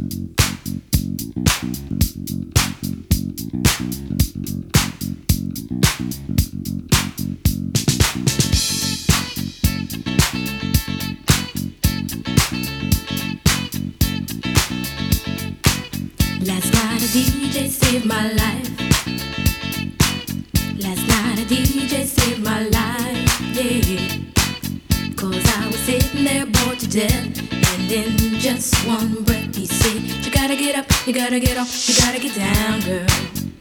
Last night a DJ saved my life. Last night a DJ saved my life, yeah. 'Cause I was sitting there bored to death, and in just one breath he said, you gotta get up, you gotta get off, you gotta get down, girl.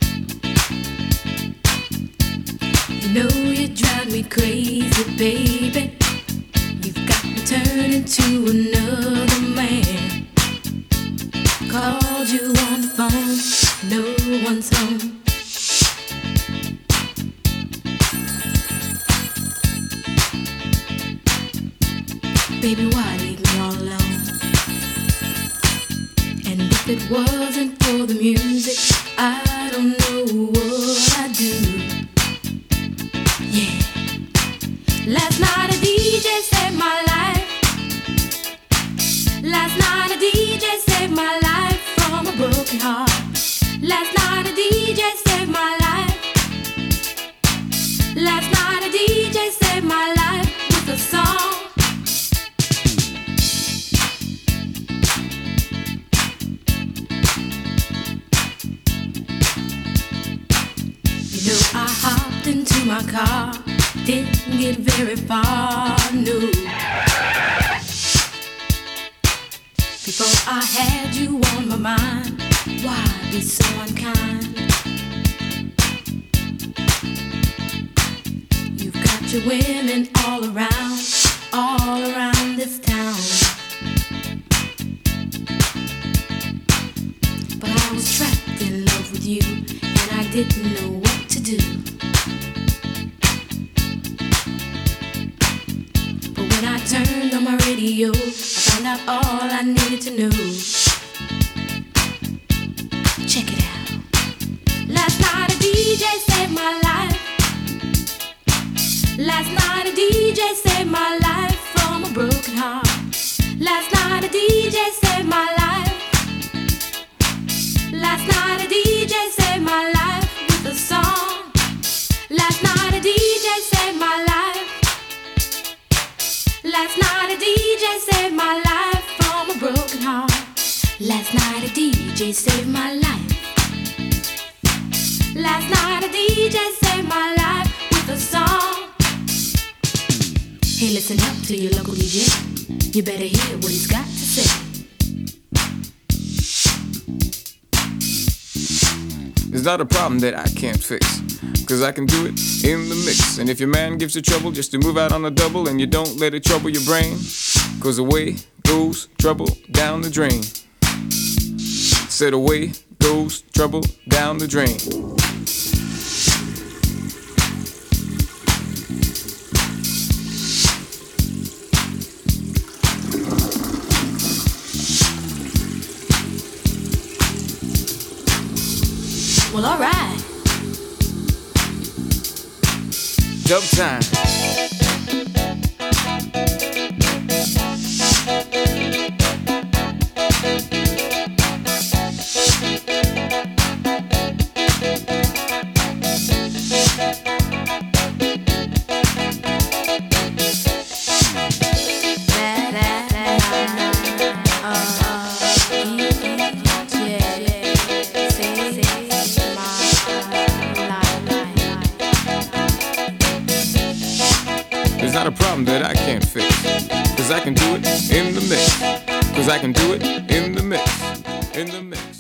You know you drive me crazy, baby. You've got me turning to another man. Called you on the phone, no one's home. Baby, why leave me all alone? And if it wasn't for the music, I don't know what I'd do. Yeah. Last night a DJ saved my life. Last night a DJ saved my life from a broken heart. Last night a DJ saved my life. Last night a DJ saved my life with a song. You know I hopped into my car, didn't get very far, no. Before I had you on my mind, why be so unkind? You've got your women all around this town. But I was trapped in love with you, and I didn't know what to do. But when I turned on my radio, I found out all I needed to know. Check it out. Last night a DJ saved my life. Last night a DJ saved my life from a broken heart. Last night a DJ saved my life. Last night a DJ saved my life with a song. Last night a DJ saved my life. Last night a DJ saved my life from a broken heart. Last night a DJ saved my life. Last night a DJ saved my life with a song. Hey, listen up to your local DJ. You better hear what he's got to say. It's not a problem that I can't fix, 'cause I can do it in the mix. And if your man gives you trouble just to move out on a double, and you don't let it trouble your brain, 'cause away goes trouble down the drain. Said away goes trouble down the drain. Well, alright. Dub time. It's not a problem that I can't fix, 'cause I can do it in the mix. 'Cause I can do it in the mix. In the mix.